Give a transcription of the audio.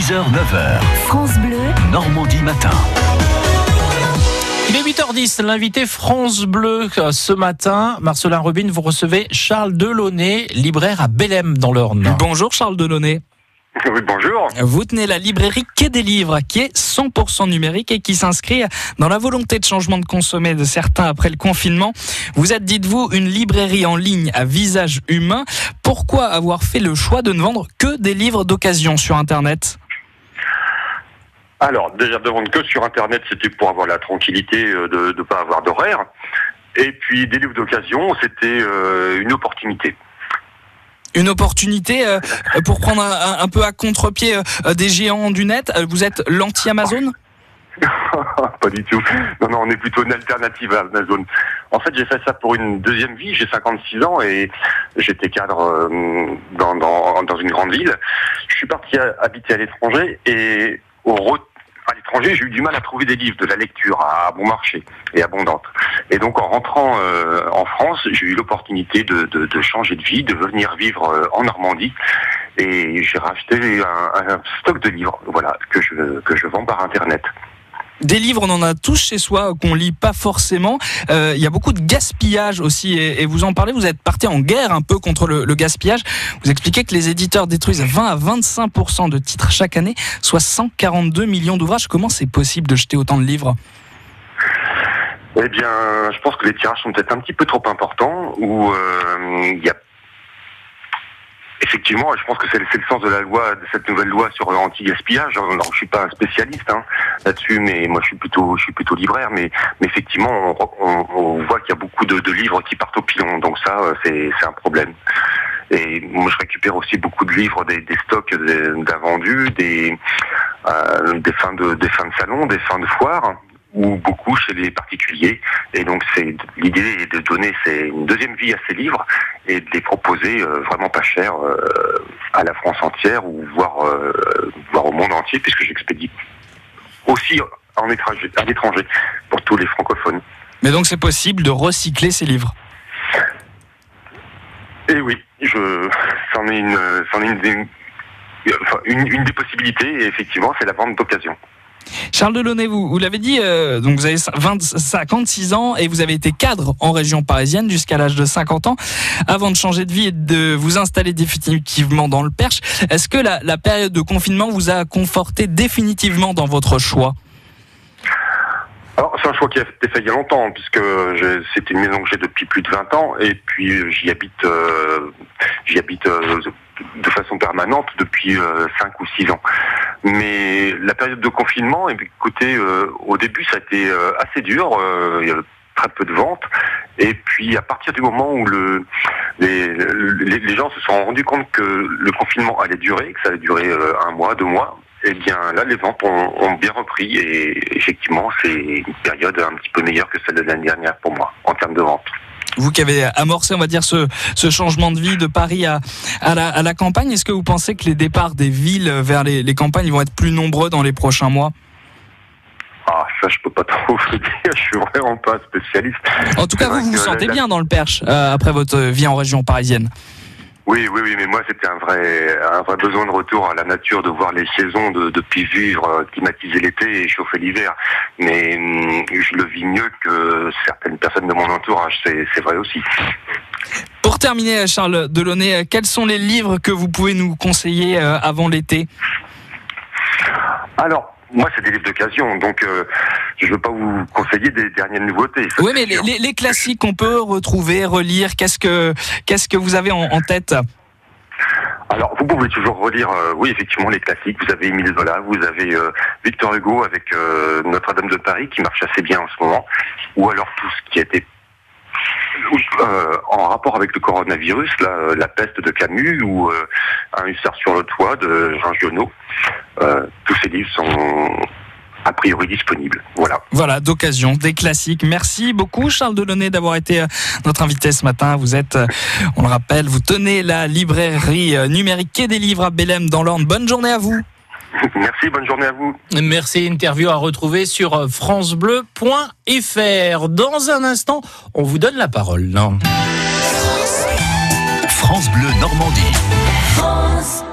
6h, 9h. France Bleu, Normandie matin. Il est 8h10, l'invité France Bleu ce matin. Marcelin Robin, vous recevez Charles Delaunay, libraire à Bellem dans l'Orne. Bonjour Charles Delaunay. Oui, bonjour. Vous tenez la librairie Quai des Livres, qui est 100% numérique et qui s'inscrit dans la volonté de changement de consommer de certains après le confinement. Vous êtes, dites-vous, une librairie en ligne à visage humain. Pourquoi avoir fait le choix de ne vendre que des livres d'occasion sur Internet ? Alors, déjà de vendre que sur Internet, c'était pour avoir la tranquillité de ne pas avoir d'horaire. Et puis, des livres d'occasion, c'était une opportunité. Une opportunité pour prendre un peu à contre-pied des géants du net. Vous êtes l'anti-Amazon ? Pas du tout. Non, on est plutôt une alternative à Amazon. En fait, j'ai fait ça pour une deuxième vie. J'ai 56 ans et j'étais cadre dans une grande ville. Je suis parti habiter à l'étranger et à l'étranger, j'ai eu du mal à trouver des livres, de la lecture à bon marché et abondante. Et donc, en rentrant en France, j'ai eu l'opportunité de changer de vie, de venir vivre en Normandie. Et j'ai racheté un stock de livres, voilà, que je vends par Internet. Des livres, on en a tous chez soi, qu'on lit pas forcément. Il y a beaucoup de gaspillage aussi, et vous en parlez, vous êtes parti en guerre un peu contre le gaspillage. Vous expliquez que les éditeurs détruisent 20 à 25% de titres chaque année, soit 142 millions d'ouvrages. Comment c'est possible de jeter autant de livres ? Eh bien, je pense que les tirages sont peut-être un petit peu trop importants, où il y a effectivement, je pense que c'est le sens de la loi, de cette nouvelle loi sur l'anti-gaspillage. Alors, je suis pas un spécialiste là-dessus, mais moi je suis plutôt libraire. Mais effectivement, on voit qu'il y a beaucoup de livres qui partent au pilon. Donc ça, c'est un problème. Et moi, je récupère aussi beaucoup de livres, des stocks d'invendus, des fins de salon, des fins de foire, ou beaucoup chez les particuliers. Et donc l'idée est de donner une deuxième vie à ces livres et de les proposer vraiment pas cher à la France entière ou voire au monde entier, puisque j'expédie aussi à l'étranger pour tous les francophones. Mais donc c'est possible de recycler ces livres ? Et oui, c'en est une des possibilités, et effectivement c'est la vente d'occasion. Charles Delaunay, vous l'avez dit, donc vous avez 56 ans et vous avez été cadre en région parisienne jusqu'à l'âge de 50 ans, avant de changer de vie et de vous installer définitivement dans le Perche. Est-ce que la période de confinement vous a conforté définitivement dans votre choix ? Alors, c'est un choix qui a été fait il y a longtemps, puisque c'est une maison que j'ai depuis plus de 20 ans, et puis j'y habite de façon permanente depuis 5 ou 6 ans. Mais la période de confinement, écoutez, au début ça a été assez dur, il y avait très peu de ventes, et puis à partir du moment où les gens se sont rendus compte que le confinement allait durer, que ça allait durer 1 mois, 2 mois, eh bien là les ventes ont bien repris, et effectivement c'est une période un petit peu meilleure que celle de l'année dernière pour moi, en termes de vente. Vous qui avez amorcé, on va dire, ce changement de vie de Paris à la campagne, est-ce que vous pensez que les départs des villes vers les campagnes vont être plus nombreux dans les prochains mois ? Ah, ça je peux pas trop vous dire, je suis vraiment pas spécialiste. En tout cas, vous vous sentez bien dans le Perche après votre vie en région parisienne ? Oui, mais moi c'était un vrai besoin de retour à la nature, de voir les saisons, de puis vivre, climatiser l'été et chauffer l'hiver. Mais je le vis mieux que certaines personnes de mon entourage, c'est vrai aussi. Pour terminer, Charles Delaunay, quels sont les livres que vous pouvez nous conseiller avant l'été ? Alors, moi, c'est des livres d'occasion, donc je ne veux pas vous conseiller des dernières nouveautés. Oui, mais les classiques qu'on peut retrouver, relire, qu'est-ce que vous avez en tête ? Alors, vous pouvez toujours relire, oui, effectivement, les classiques. Vous avez Émile Zola, vous avez Victor Hugo avec Notre-Dame de Paris, qui marche assez bien en ce moment, ou alors tout ce qui a été en rapport avec le coronavirus, La peste de Camus, ou Un hussard sur le toit de Jean Giono. Tous ces livres sont a priori disponibles. Voilà, d'occasion, des classiques. Merci beaucoup Charles Delaunay d'avoir été notre invité ce matin. Vous êtes, on le rappelle, vous tenez la librairie numérique Quai des Livres à Bellem dans l'Orne. Bonne journée à vous. Merci, bonne journée à vous. Merci, interview à retrouver sur francebleu.fr. Dans un instant, on vous donne la parole. France Bleu Normandie. France